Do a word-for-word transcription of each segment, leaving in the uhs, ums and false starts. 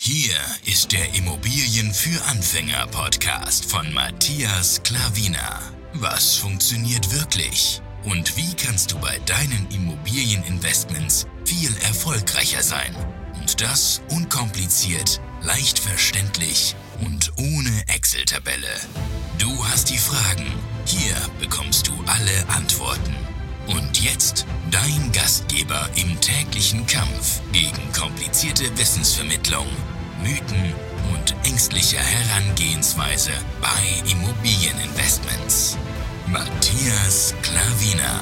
Hier ist der Immobilien für Anfänger Podcast von Matthias Klavina. Was funktioniert wirklich? Und wie kannst du bei deinen Immobilieninvestments viel erfolgreicher sein? Und das unkompliziert, leicht verständlich und ohne Excel-Tabelle. Du hast die Fragen, hier bekommst du alle Antworten. Und jetzt dein Gastgeber im täglichen Kampf gegen komplizierte Wissensvermittlung, Mythen und ängstliche Herangehensweise bei Immobilieninvestments. Matthias Klavina.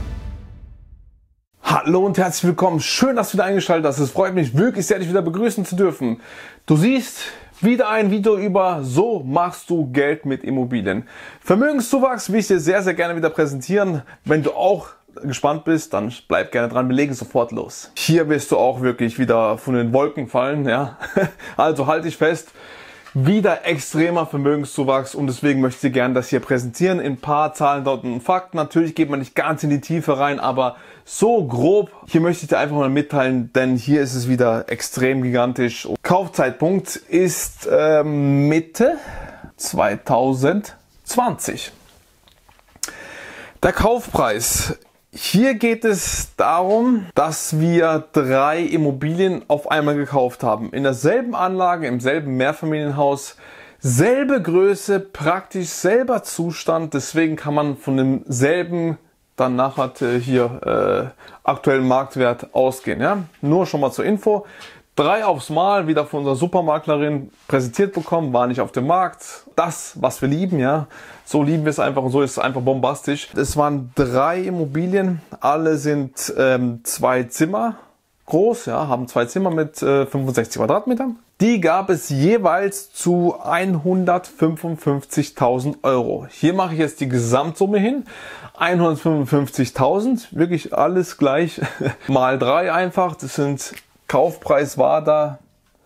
Hallo und herzlich willkommen. Schön, dass du wieder eingeschaltet hast. Es freut mich wirklich sehr, dich wieder begrüßen zu dürfen. Du siehst wieder ein Video über so machst du Geld mit Immobilien. Vermögenszuwachs will ich dir sehr, sehr gerne wieder präsentieren. Wenn du auch gespannt bist, dann bleib gerne dran. Wir legen sofort los. Hier wirst du auch wirklich wieder von den Wolken fallen. Ja? Also halt dich fest. Wieder extremer Vermögenszuwachs und deswegen möchte ich dir gerne das hier präsentieren in ein paar Zahlen, Daten und Fakten. Natürlich geht man nicht ganz in die Tiefe rein, aber so grob, hier möchte ich dir einfach mal mitteilen, denn hier ist es wieder extrem gigantisch. Kaufzeitpunkt ist äh, Mitte zweitausendzwanzig. Der Kaufpreis. Hier geht es darum, dass wir drei Immobilien auf einmal gekauft haben. In derselben Anlage, im selben Mehrfamilienhaus, selbe Größe, praktisch selber Zustand. Deswegen kann man von demselben dann nachher hier äh, aktuellen Marktwert ausgehen. Ja? Nur schon mal zur Info. Drei aufs Mal, wieder von unserer Supermaklerin präsentiert bekommen, war nicht auf dem Markt. Das, was wir lieben, ja, so lieben wir es einfach und so ist es einfach bombastisch. Es waren drei Immobilien, alle sind ähm, zwei Zimmer groß, ja, haben zwei Zimmer mit äh, fünfundsechzig Quadratmetern. Die gab es jeweils zu hundertfünfundfünfzigtausend Euro. Hier mache ich jetzt die Gesamtsumme hin. hundertfünfundfünfzigtausend, wirklich alles gleich, mal drei einfach, das sind... Kaufpreis war da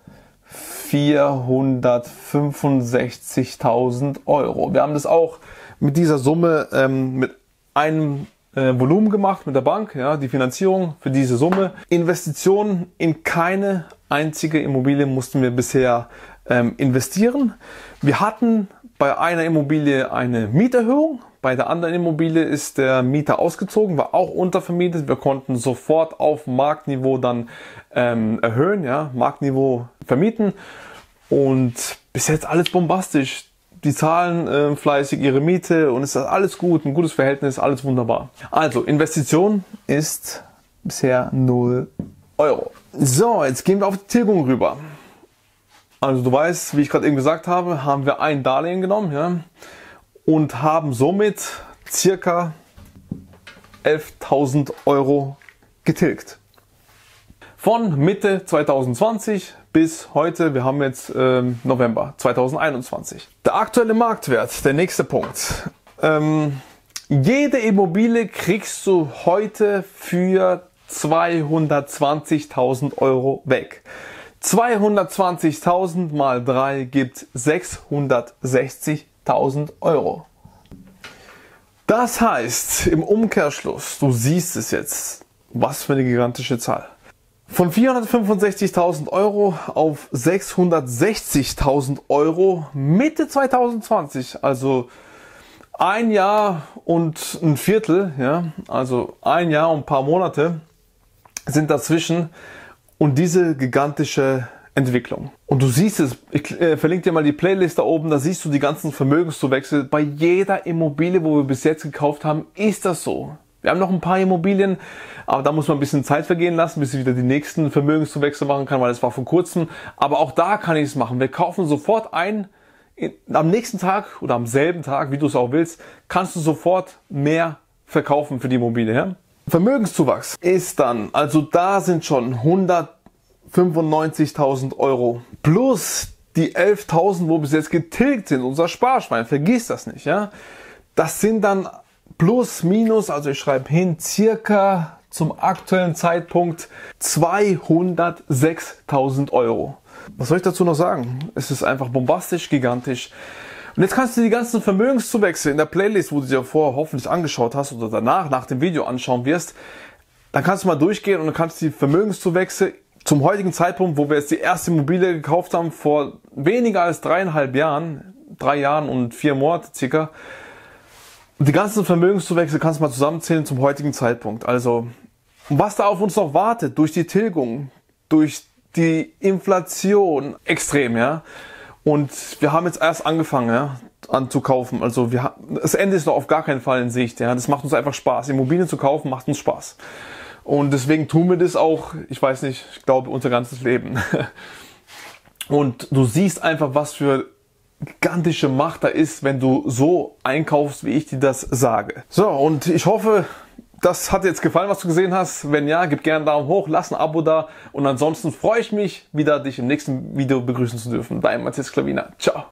vierhundertfünfundsechzigtausend Euro. Wir haben das auch mit dieser Summe ähm, mit einem äh, Volumen gemacht mit der Bank, ja, die Finanzierung für diese Summe. Investitionen in keine einzige Immobilie mussten wir bisher ähm, investieren. Wir hatten bei einer Immobilie eine Mieterhöhung. Bei der anderen Immobilie ist der Mieter ausgezogen, war auch untervermietet. Wir konnten sofort auf Marktniveau dann ähm, erhöhen, ja, Marktniveau vermieten. Und bis jetzt alles bombastisch. Die zahlen äh, fleißig ihre Miete und es ist alles gut, ein gutes Verhältnis, alles wunderbar. Also Investition ist bisher null Euro. So, jetzt gehen wir auf die Tilgung rüber. Also du weißt, wie ich gerade eben gesagt habe, haben wir ein Darlehen genommen, ja, und haben somit circa elftausend Euro getilgt. Von Mitte zweitausendzwanzig bis heute, wir haben jetzt ähm, November zweitausendeinundzwanzig. Der aktuelle Marktwert, der nächste Punkt. Ähm, jede Immobilie kriegst du heute für zweihundertzwanzigtausend Euro weg. zweihundertzwanzigtausend mal drei gibt sechshundertsechzigtausend Euro. Das heißt, im Umkehrschluss, du siehst es jetzt, was für eine gigantische Zahl. Von vierhundertfünfundsechzigtausend Euro auf sechshundertsechzigtausend Euro Mitte zweitausendzwanzig, also ein Jahr und ein Viertel, ja, also ein Jahr und ein paar Monate sind dazwischen. Und diese gigantische Entwicklung. Und du siehst es, ich äh, verlinke dir mal die Playlist da oben, da siehst du die ganzen Vermögenszuwächse. Bei jeder Immobilie, wo wir bis jetzt gekauft haben, ist das so. Wir haben noch ein paar Immobilien, aber da muss man ein bisschen Zeit vergehen lassen, bis ich wieder die nächsten Vermögenszuwächse machen kann, weil das war vor kurzem. Aber auch da kann ich es machen. Wir kaufen sofort ein, in, am nächsten Tag oder am selben Tag, wie du es auch willst, kannst du sofort mehr verkaufen für die Immobilie. Ja? Vermögenszuwachs ist dann, also da sind schon hundertfünfundneunzigtausend Euro plus die elftausend, wo bis jetzt getilgt sind, unser Sparschwein, vergiss das nicht, ja. Das sind dann plus, minus, also ich schreibe hin, circa zum aktuellen Zeitpunkt zweihundertsechstausend Euro. Was soll ich dazu noch sagen? Es ist einfach bombastisch, gigantisch. Und jetzt kannst du die ganzen Vermögenszuwächse in der Playlist, wo du dir vorher hoffentlich angeschaut hast oder danach, nach dem Video anschauen wirst, dann kannst du mal durchgehen und dann kannst du die Vermögenszuwächse zum heutigen Zeitpunkt, wo wir jetzt die erste Immobilie gekauft haben, vor weniger als dreieinhalb Jahren, drei Jahren und vier Monate circa, die ganzen Vermögenszuwächse kannst du mal zusammenzählen zum heutigen Zeitpunkt. Also, was da auf uns noch wartet, durch die Tilgung, durch die Inflation, extrem, ja. Und wir haben jetzt erst angefangen, ja, an zu kaufen. Also wir, das Ende ist noch auf gar keinen Fall in Sicht. Ja. Das macht uns einfach Spaß. Immobilien zu kaufen macht uns Spaß. Und deswegen tun wir das auch, ich weiß nicht, ich glaube unser ganzes Leben. Und du siehst einfach, was für gigantische Macht da ist, wenn du so einkaufst, wie ich dir das sage. So, und ich hoffe, das hat dir jetzt gefallen, was du gesehen hast. Wenn ja, gib gerne einen Daumen hoch, lass ein Abo da. Und ansonsten freue ich mich, wieder dich im nächsten Video begrüßen zu dürfen. Dein Matthias Klavina. Ciao.